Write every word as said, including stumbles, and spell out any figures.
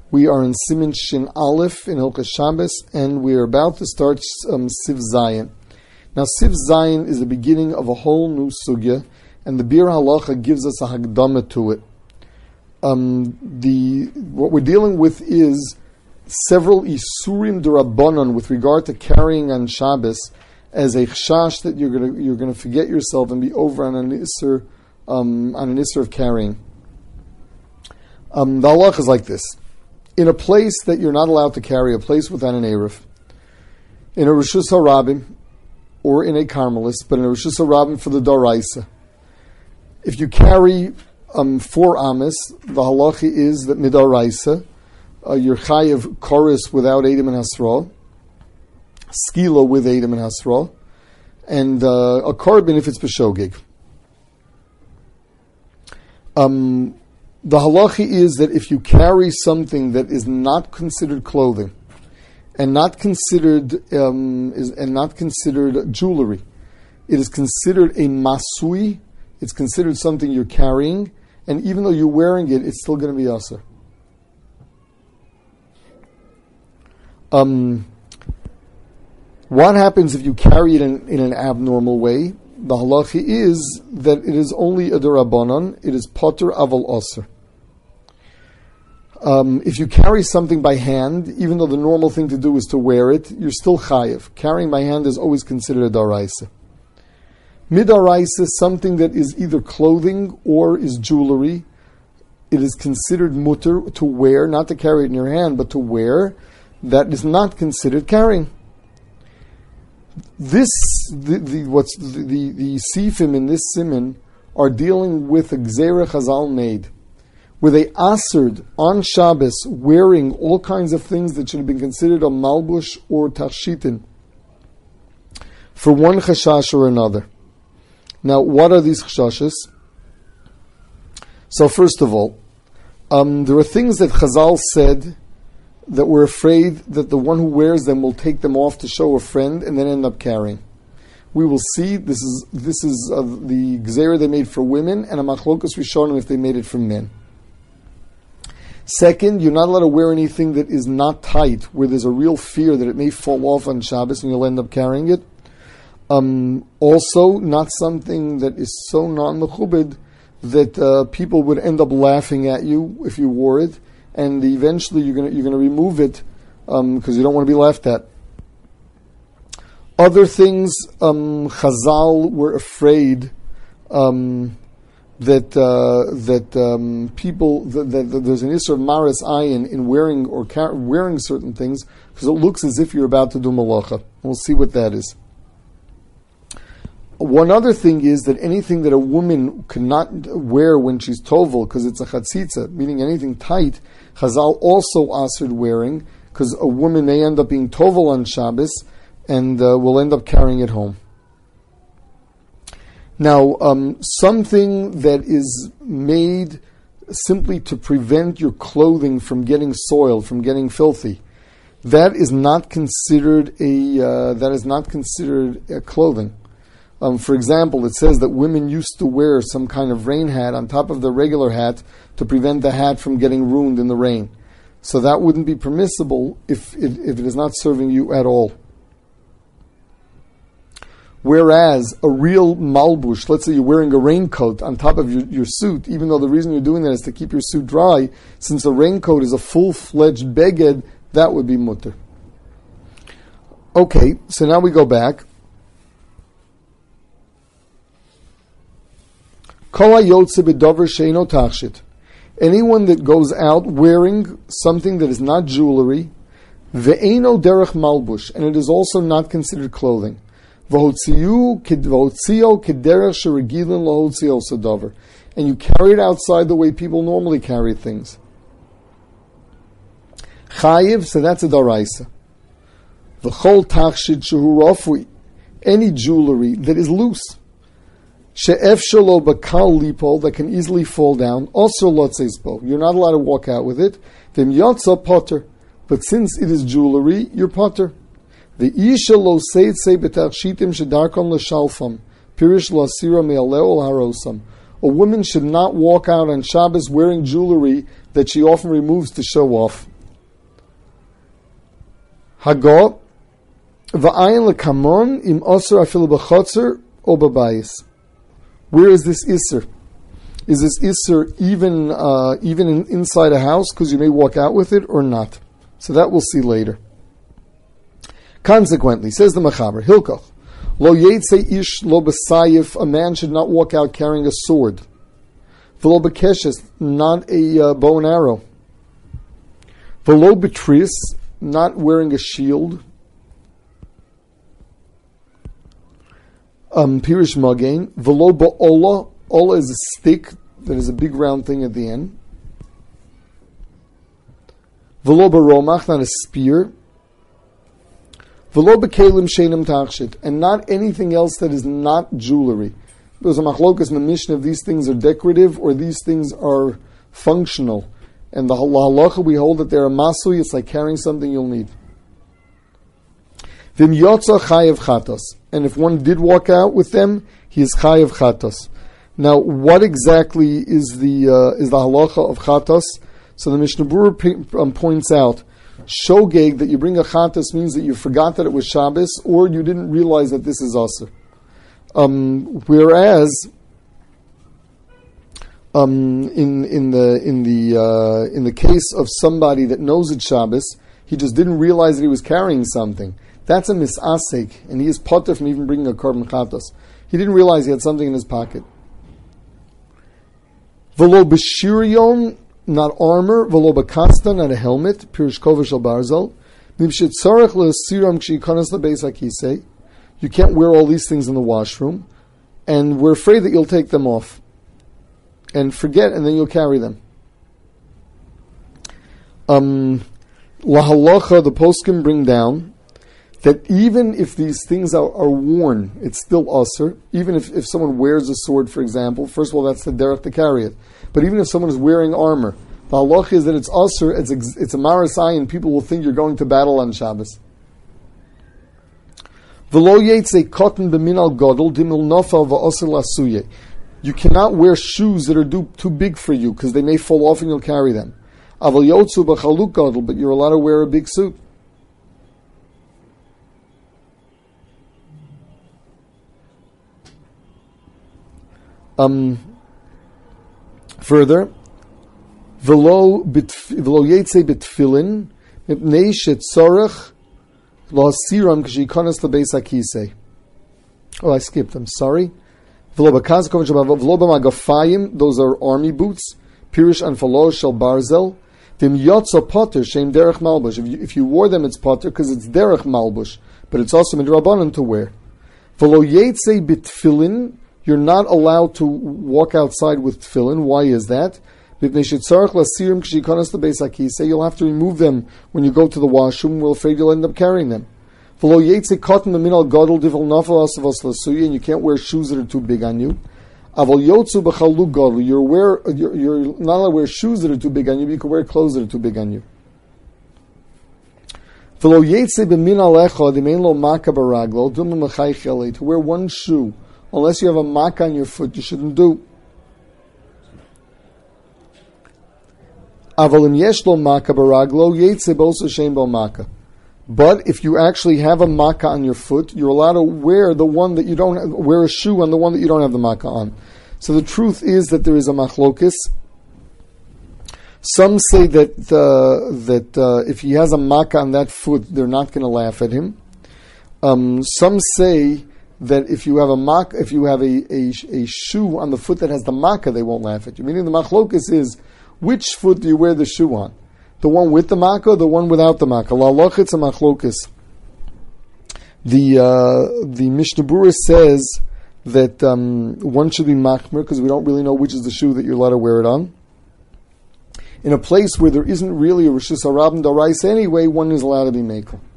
We are in Siman Shin Aleph in Hilchos Shabbos, and we are about to start um, Siv Zayin. Now, Siv Zayin is the beginning of a whole new sugya, and the Bir Halacha gives us a hagdama to it. Um, the what we're dealing with is several isurim d'Rabbanan with regard to carrying on Shabbos as a chashash that you're going you're going to forget yourself and be over on an isur um, on an isur of carrying. Um, the halacha is like this. In a place that you're not allowed to carry, a place without an Erev, in a Rishus HaRabim, or in a Carmelis, but in a Rishus HaRabim for the Daraisa, if you carry um, four Amis, the halacha is that Midaraisa, uh, you're chayav chorus without Eidim and Hasra, Skila with Eidim and Hasra, and uh, a Korban if it's B'shogeg. Um... The halacha is that if you carry something that is not considered clothing, and not considered um, is and not considered jewelry, it is considered a masui. It's considered something you're carrying, and even though you're wearing it, it's still going to be asur. Um, what happens if you carry it in, in an abnormal way? The halacha is that it is only a d'Rabbanan, it is potter aval asur. Um, if you carry something by hand, even though the normal thing to do is to wear it, you're still chayiv. Carrying by hand is always considered a daraisa. Midaraisa is something that is either clothing or is jewelry. It is considered mutter to wear, not to carry it in your hand, but to wear. That is not considered carrying. This, the, the what's the the, the sifim in this siman are dealing with a gzeira Chazal made, where they assered on Shabbos wearing all kinds of things that should have been considered a malbush or tachshitin for one chashash or another. Now, what are these chashashes? So, first of all, um, there are things that Chazal said that we're afraid that the one who wears them will take them off to show a friend and then end up carrying. We will see. This is this is uh, the gzeira they made for women, and a machlokas rishonim if they made it for men. Second, you're not allowed to wear anything that is not tight, where there's a real fear that it may fall off on Shabbos and you'll end up carrying it. Um, also, not something that is so non-mechubed that uh, people would end up laughing at you if you wore it, and eventually you're going you're going to remove it because um, you don't want to be laughed at. Other things, um, Chazal were afraid um, that uh, that um, people that, that, that there's an issur of maris ayin in wearing or car- wearing certain things because it looks as if you're about to do malacha. We'll see what that is. One other thing is that anything that a woman cannot wear when she's tovel, because it's a chatzitza, meaning anything tight, Chazal also assered wearing, because a woman may end up being tovel on Shabbos and uh, will end up carrying it home. Now, um, something that is made simply to prevent your clothing from getting soiled, from getting filthy, that is not considered a uh, that is not considered a clothing. Um, for example, it says that women used to wear some kind of rain hat on top of the regular hat to prevent the hat from getting ruined in the rain. So that wouldn't be permissible if it, if it is not serving you at all. Whereas a real malbush, let's say you're wearing a raincoat on top of your, your suit, even though the reason you're doing that is to keep your suit dry, since a raincoat is a full-fledged beged, that would be mutter. Okay, so now we go back. Anyone that goes out wearing something that is not jewelry, ve'eno derech malbush, and it is also not considered clothing. And you carry it outside the way people normally carry things. Chayiv, so that's a daraisa. V'chol tachshid shehu rafui, any jewelry that is loose. She'ef shelo bakal lipol, that can easily fall down. Also lotzesbo, you're not allowed to walk out with it. V'im yotza potter, but since it is jewelry, you're potter. The isha lo seitze b'tachshitim shedarkon l'shalfam, pirish lo asira me'aleo l'harosam. A woman should not walk out on Shabbos wearing jewelry that she often removes to show off. Hago va'ayin lekamon im osir afilu b'chotzer o b'bayis. Where is this isser? Is this isser even uh, even in, inside a house because you may walk out with it or not? So that we'll see later. Consequently, says the Mechaber, Hilkoch, lo yetze ish lo b'sayif, a man should not walk out carrying a sword. V'lo b'keshes, not a uh, bow and arrow. V'lo b'tris, not wearing a shield. Um, Pirish Magain, V'lo ba'ola, ola is a stick that is a big round thing at the end. V'lo b'romach, not a spear. V'lo b'kelim sheinim tachshit, and not anything else that is not jewelry. There's a machlokas in the Mishnah if these things are decorative or these things are functional. And the halacha we hold that they're a masui, it's like carrying something you'll need. V'im yotza chayav chatos, and if one did walk out with them, he is chayav chatos. Now, what exactly is the uh, is the halacha of chatos? So the Mishnah Berurah p- um, points out, shogeg, that you bring a chatos means that you forgot that it was Shabbos or you didn't realize that this is asur. Um, whereas um, in in the in the uh, in the case of somebody that knows it's Shabbos, he just didn't realize that he was carrying something. That's a misasek, and he is potter from even bringing a korban chatos. He didn't realize he had something in his pocket. V'lo b'shirion, not armor. V'lo b'kasta, not a helmet. Pirish kovesh al barzel. Mibshet tzarech le'asiram k'shiyikonas lebeis hakisei. You can't wear all these things in the washroom, and we're afraid that you'll take them off and forget, and then you'll carry them. Um, Lahalacha, the poskim bring down that even if these things are, are worn, it's still usher. Even if, if someone wears a sword, for example, first of all, that's the derech to carry it. But even if someone is wearing armor, the halacha is that it's usher, it's, it's a maras ayin, people will think you're going to battle on Shabbos. V'lo yetze cotton b'minal godel dimil nofal v'osir lasuye. You cannot wear shoes that are do, too big for you because they may fall off and you'll carry them. Aval yotzu b'chaluk godel, but you're allowed to wear a big suit. Um, further, v'lo yetze b'tfilin mipnei shetzorech lo hasiram k'shiyikonas lebeis hakisei. Oh, I skipped. I'm sorry. V'lo b'kazkovich v'lo b'magafayim. Those are army boots. Pirish anfalo shel barzel. V'im yotza potter shem derech malbush. If you, if you wore them, it's potter because it's derech malbush, but it's also midrabanan to wear. V'lo yetze b'tfilin. You're not allowed to walk outside with tefillin. Why is that? You'll have to remove them when you go to the washroom. We're afraid you'll end up carrying them. And you can't wear shoes that are too big on you. You're, wear, you're, you're not allowed to wear shoes that are too big on you, but you can wear clothes that are too big on you. To wear one shoe, unless you have a mark on your foot, you shouldn't do. But if you actually have a makkah on your foot, you're allowed to wear the one that you don't have, wear a shoe on the one that you don't have the makkah on. So the truth is that there is a machlokis. Some say that uh, that uh, if he has a makkah on that foot, they're not going to laugh at him. Um, some say that if you have a mak, if you have a, a, a shoe on the foot that has the makkah, they won't laugh at you. Meaning the machlokis is, which foot do you wear the shoe on? The one with the makkah or the one without the makkah? La'aloch, it's a machlokis. The, uh, the Mishnah Berurah says that um, one should be machmer because we don't really know which is the shoe that you're allowed to wear it on. In a place where there isn't really a Rishus HaRabim D'Oraisa anyway, one is allowed to be mekel.